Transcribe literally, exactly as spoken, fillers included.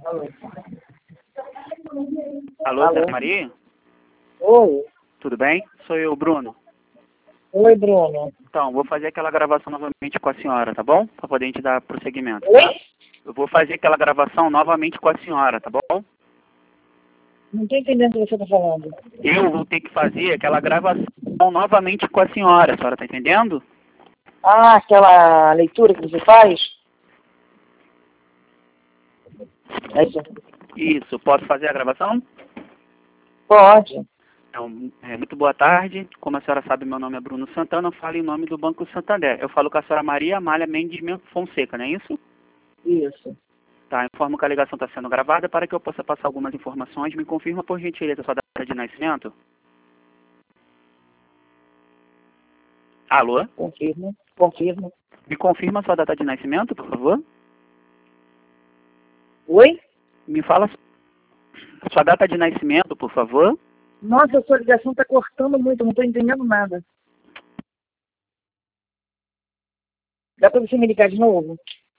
Alô. Alô, Alô. Santa Maria? Oi. Tudo bem? Sou eu, Bruno. Oi, Bruno. Então, vou fazer aquela gravação novamente com a senhora, tá bom? Para poder a gente dar prosseguimento. Oi? Tá? Eu vou fazer aquela gravação novamente com a senhora, tá bom? Não estou entendendo o que você está falando. Eu vou ter que fazer aquela gravação novamente com a senhora, a senhora tá entendendo? Ah, aquela leitura que você faz? Essa. Isso, posso fazer a gravação? Pode. Então, é, muito boa tarde. Como a senhora sabe, meu nome é Bruno Santana, eu falo em nome do Banco Santander. Eu falo com a senhora Maria Amália Mendes Fonseca, não é isso? Isso. Tá, informo que a ligação está sendo gravada para que eu possa passar algumas informações. Me confirma, por gentileza, sua data de nascimento? Alô? Confirma. Confirma. Me confirma sua data de nascimento, por favor? Oi? Me fala sua data de nascimento, por favor? Nossa, a sua ligação está cortando muito, não estou entendendo nada. Dá para você me ligar de novo?